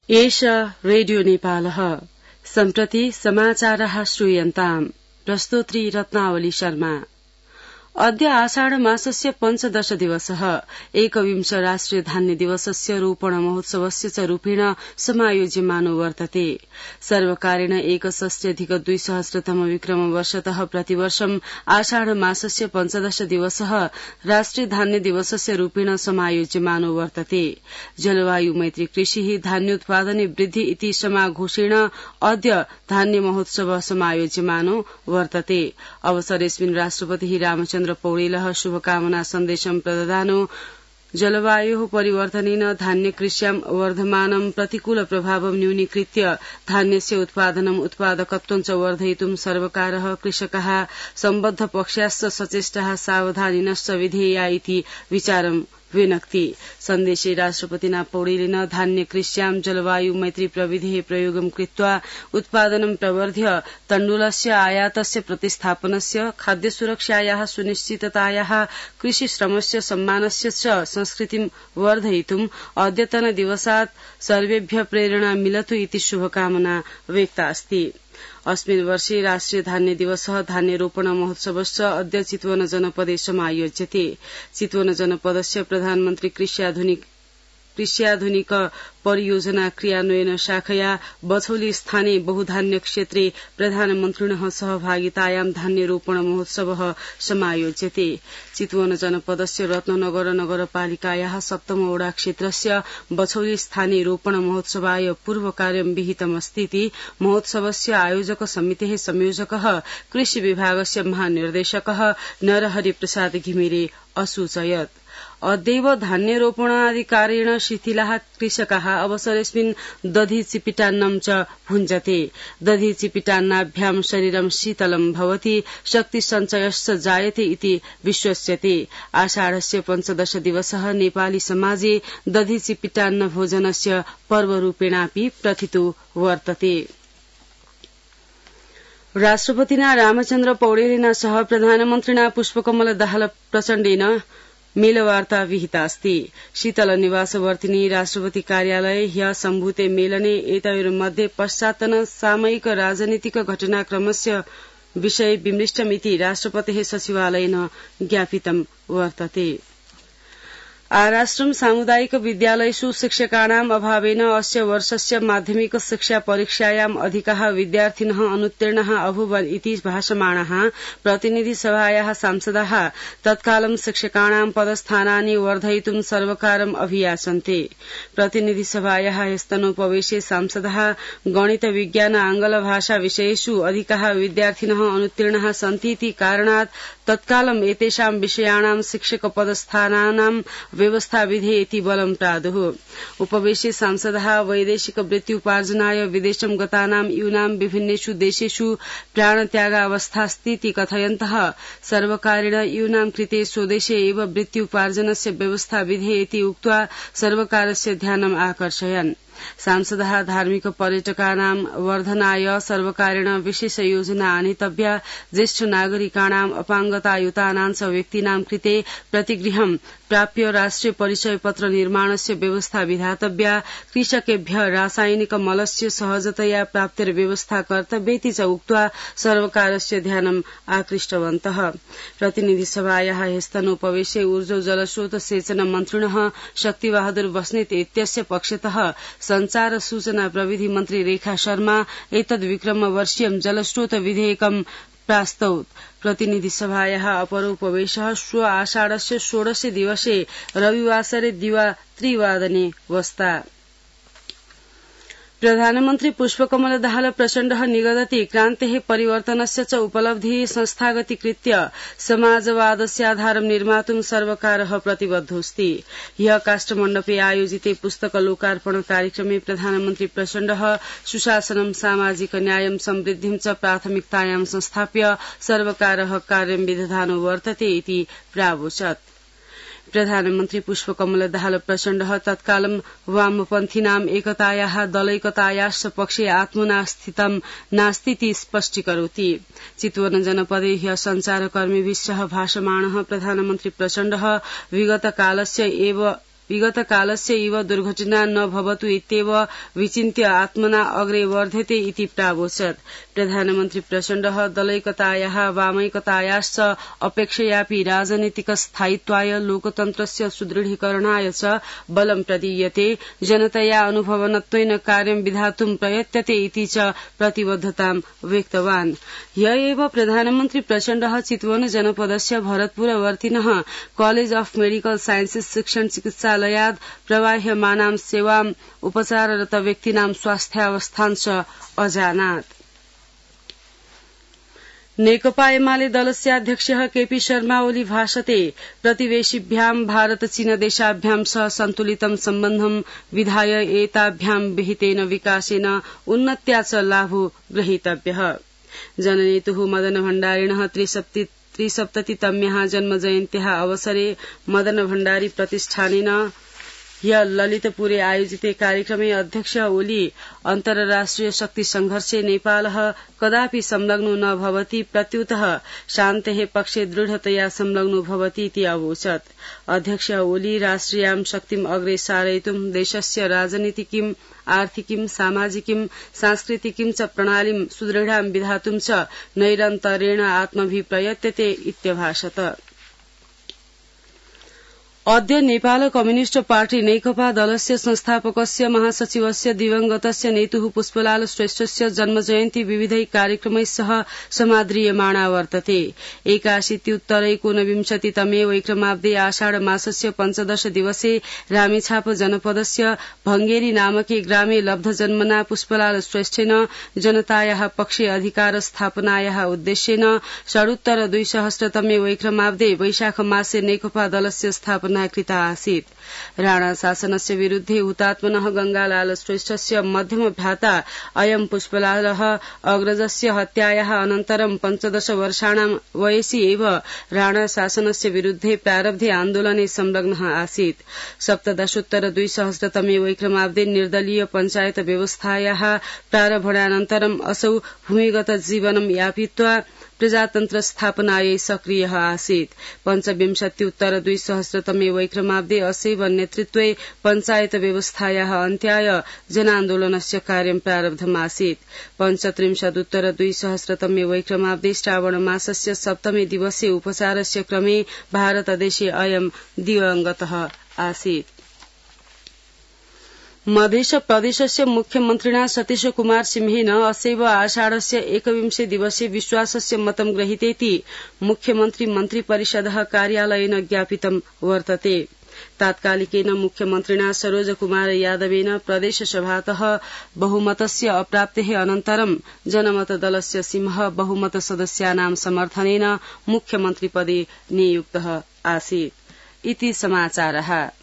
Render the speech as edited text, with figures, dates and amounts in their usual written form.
एषा रेडियो नेपालः सम्प्रति समाचारः श्रूयन्ताम् प्रस्तोत्री रत्नावली शर्मा। अद्य आषाढ़ मासस्य पंचदश दिवसः एकविंश राष्ट्रिय धान्य दिवसस्य रोपण महोत्सवस्य च रूपेण समायोज्यमानो वर्तते। सर्वकारेण 61+200तम विक्रम वर्षतः प्रतिवर्षम् आषाढ़ मासस्य पंचदश दिवसः राष्ट्रिय धान्य दिवसस्य रूपेण समायोज्यमानो वर्तते। जलवायु मैत्री कृषिः धान्योत्पादने वृद्धि इति समाघोषेण अद्य धान्य महोत्सव समायोज्यमानो वर्तते। अवसरेऽस्मिन् राष्ट्रपतिः रामचन्द्र पौडेलः शुभकामना सन्देशं प्रददानो जलवायोः परिवर्तनेन धान्य कृष्यां वर्धमानं प्रतिकूल प्रभावं न्यूनीकृत्य धान्यस्य उत्पादनम् उत्पादकत्वं च वर्धयितुं सर्वकारः कृषकाः सम्बद्ध पक्षाश्च सचेष्टाः सावधानिनश्च विधेया इति विचारं विनक्ति। सन्देशे राष्ट्रपतिना पौडेलेन धान्य कृष्यां जलवायु मैत्री प्रविधेः प्रयोगं कृत्वा उत्पादनं प्रवर्ध्य तण्डुलस्य आयातस्य प्रतिस्थापनस्य खाद्यसुरक्षायाः सुनिश्चिततायाः कृषिश्रमस्य सम्मानस्य च संस्कृतिं वर्धयितुं अद्यतन दिवसात् सर्वेभ्यः प्रेरणा मिलतु इति शुभकामना व्यक्ता अस्ति। अस्मिन् वर्षे राष्ट्रिय धान्य दिवसः धान्य रोपण महोत्सवश्च अद्य चितवन जनपदे समायोज्यते। चितवन जनपदस्य प्रधानमन्त्री कृष्याधुनिक परियोजना क्रियान्वयन शाखया बछौली स्थाने बहुधान्य क्षेत्रे प्रधानमन्त्रिणः सहभागितायां धान्य रोपण महोत्सवः समायोज्यते। चितवन जनपदस्य रत्ननगर नगरपालिकायाः 7 वडा क्षेत्रस्य बछौली स्थाने रोपण महोत्सवाय पूर्वकार्यं विहितमस्तीति महोत्सवस्य आयोजक समितेः संयोजकः कृषि विभागस्य महानिर्देशकः नरहरि प्रसाद घिमिरे असूचयत्। अद्यैव धान्यरोपणाधिकारेण शिथिलाः कृषकाः अवसरेऽस्मिन् दधि चिपिटान्नं च भुञ्जते। दधि चिपिटान्नाभ्यां शरीरं शीतलं भवति, शक्तिसञ्चयश्च जायते इति विश्वस्यते। आषाढस्य पंचदश दिवसः नेपाली समाजे दधि चिपिटान्न भोजनस्य पर्वरूपेणापि प्रथितो वर्तते। राष्ट्रपतिना रामचन्द्र पौडेलेन सह प्रधानमन्त्रिणा पुष्पकमल दाहाल प्रचण्डेन मेलवार्ता विहिता अस्ति। शीतल निवासवर्तिनी राष्ट्रपति कार्यालये ह्यः सम्भूते मेलने एतयोर्मध्ये पश्चात्तन सामयिक राजनीतिक घटनाक्रमस्य विषये विमृष्टमिति राष्ट्रपतेः सचिवालयेन ज्ञापितं वर्तते। आराष्ट्रम सामुदायिक विद्यालयेषु शिक्षकाणाम् अभावेन अस्य वर्षस्य माध्यमिक शिक्षा परीक्षायाम् अधिकाः विद्यार्थिनः अनुत्तीर्णाः अभूवन् इति भाषमाणाः प्रतिनिधिसभायाः सांसदाः तत्कालं शिक्षकाणां पदस्थानानि वर्धयितुं सर्वकारम् अभियाचन्ते। प्रतिनिधिसभायाः ह्यस्तनोपवेशे सांसदाः गणित विज्ञान आंग्ल भाषा विषयेषु अधिकाः विद्यार्थिनः अनुत्तीर्णाः सन्ति इति कारणात् तत्कालं एतेषां विषयाणां शिक्षक पदस्थानानां व्यवस्था विधेयेति बलं प्रादुः। उपवेशे सांसदाः वैदेशिक वृत्त्युपार्जनाय विदेशं गतानां यूनां विभिन्नेषु देशेषु प्राणत्यागावस्थास्तीति कथयन्तः सर्वकारेण यूनां कृते स्वदेशे एव वृत्त्युपार्जनस्य व्यवस्था विधेयेति उक्त्वा सर्वकारस्य ध्यानम् आकर्षयन्। सांसदाः धार्मिक पर्यटकानां वर्धनाय सर्वकारेण विशेष योजना आनेतव्या, ज्येष्ठ नागरिकाणां अपाङ्गतायुतानां च व्यक्तीनां कृते प्रतिगृहं प्राप्य राष्ट्रिय परिचय पत्र निर्माणस्य व्यवस्था विधातव्या, कृषकेभ्यः रासायनिक मलस्य सहजतया प्राप्तिर्व्यवस्था कर्तव्येति च उक्त्वा सर्वकारस्य ध्यानम् आकृष्टवन्तः। प्रतिनिधिसभायाः ह्यस्तनोपवेशे ऊर्जा जलस्रोत सेचन मन्त्रिणः शक्तिबहादुर बस्नेत इत्यस्य पक्षतः संचार सूचना प्रविधि मन्त्री रेखा शर्मा एतद् विक्रमवर्षीयं जलस्रोत विधेयकं प्रास्तौत्। प्रतिनिधिसभायाः अपरोपवेशः श्व आषाढस्य 16 दिवसे रविवासरे दिवा 3 वस्ता। प्रधानमन्त्री पुष्पकमल दाहाल प्रचण्डः निगदति क्रान्तेः परिवर्तनस्य च उपलब्धिः संस्थागतीकृत्य समाजवादस्य आधारं निर्मातुं सर्वकारः प्रतिबद्धोऽस्ति। ह्यः काष्ठमण्डपे आयोजिते पुस्तक लोकार्पण कार्यक्रमे प्रधानमन्त्री प्रचण्डः सुशासनं सामाजिक न्यायं समृद्धिं च प्राथमिकतायां संस्थाप्य सर्वकारः कार्यं विदधानो वर्तते इति प्रावोचत्। प्रधानमन्त्री पुष्पकमल दाहाल प्रचण्डः तत्कालं वामपन्थीनाम् एकतायाः दलैकतायाश्च पक्षे आत्मना स्थितं नास्तीति स्पष्टीकरोति। चितवन जनपदे ह्यः सञ्चारकर्मीभिः सह भाषमाणः प्रधानमन्त्री प्रचण्डः विगत कालस्य एव विगत कालस्य इव दुर्घटना न भवतु इत्येव विचिन्त्य आत्मना अग्रे वर्धते इति प्रावोचत्। प्रधानमन्त्री प्रचण्डः दलैकतायाः वामैकतायाश्च अपेक्षयापि राजनीतिक स्थायित्वाय लोकतन्त्रस्य सुदृढीकरणाय च बलं प्रदीयते, जनतया अनुभवनत्वेन कार्यं विधातुं प्रयत्यते इति च प्रतिबद्धतां व्यक्तवान्। ह्य एव प्रधानमन्त्री प्रचण्डः चितवन जनपदस्य भरतपुरवर्तिनः कॉलेज ऑफ मेडिकल साइन्सेस शिक्षण चिकित्सालयात् प्रवाह्यमानां सेवाम् उपचाररत व्यक्तीनां स्वास्थ्यावस्थां च अजानात्। नेकपा एमाले दलस्याध्यक्षः केपी शर्मा ओली भाषते प्रतिवेशिभ्यां भारत चीन देशाभ्यां सह सन्तुलितं सम्बन्धं विधाय एताभ्यां विहितेन विकासेन उन्नत्या च लाभो ग्रहीतव्यः। जननेतुः मदन भण्डारिणः 370तम्याः जन्मजयन्त्याः अवसरे मदन भण्डारी प्रतिष्ठानेन ह्य ललितपुरे आयोजिते कार्यक्रमे अध्यक्ष ओली अन्तर्राष्ट्रिय शक्ति संघर्षे नेपालः कदापि संलग्नो न भवति, प्रत्युतः शान्तेः पक्षे दृढतया संलग्नो भवति इति अवोचत्। अध्यक्ष ओली राष्ट्रियां शक्तिम् अग्रे सारयितुं देशस्य राजनीतिकीं, आर्थिकीं, सामाजिकीं, सांस्कृतिकीं च प्रणालीं सुदृढां विधातुं च नैरन्तरेण आत्मभिः प्रयत्यते इत्यभाषत। अद्य नेपाल कम्युनिष्ट पार्टी नेकपा दलस्य संस्थापकस्य महासचिवस्य दिवंगतस्य नेतुः पुष्पलाल श्रेष्ठस्य जन्मजयन्ती विविधै कार्यक्रमैः सह समाद्रियमाणा वर्तते। 81उत्तरैकोनविंशतितमे वैक्रमाब्दे आषाढ मासस्य 15 दिवसे रामेछाप जनपदस्य भंगेरी नामके ग्रामे लब्धजन्मना पुष्पलाल श्रेष्ठेन जनतायाः पक्षे अधिकार स्थापनायाः उद्देश्येन षडुत्तर 200तमे वैक्रमाब्दे वैशाख मासे नेकपा दलस्य स्थापना कृता आसीत्। राणा शासनस्य विरुद्धे हुतात्मनः गंगालाल श्रेष्ठस्य मध्यम भ्राता अयं पुष्पलालः अग्रजस्य हत्यायाः अनन्तरं 15 वर्षाणां वयसि एव राणा शासनस्य विरुद्धे प्रारब्धे आन्दोलने संलग्नः आसीत्। 17उत्तर 200तमे वैक्रमाब्दे निर्दलीय पञ्चायत व्यवस्थायाः प्रारम्भानन्तरम् असौ भूमिगत जीवनं यापयित्वा प्रजातन्त्र स्थापनायै सक्रियः आसीत्। 25उत्तर 200तमे वैक्रमाब्दे असैव नेतृत्वे पञ्चायत व्यवस्थायाः अन्त्याय जनान्दोलनस्य कार्यं प्रारब्धमासीत्। 35उत्तर 200तमे वैक्रमाब्दे श्रावण मासस्य 7मे दिवसे उपचारस्य क्रमे भारतदेशे अयं दिवंगतः आसीत्। मध्य प्रदेशस्य मुख्यमन्त्रिणा सतीश कुमार सिंहेन असैव आषाढस्य 21 दिवसे विश्वासस्य मतं गृहीतेति मुख्यमन्त्री मन्त्रिपरिषदः कार्यालयेन ज्ञापितं वर्तते। तात्कालिकेन मुख्यमन्त्रिणा सरोज कुमार यादवेन प्रदेशसभातः बहुमतस्य अप्राप्तेः अनन्तरं जनमत दलस्य सिंह बहुमत सदस्यानां समर्थनेन मुख्यमन्त्रिपदे नियुक्तः आसीत्। इति समाचारः।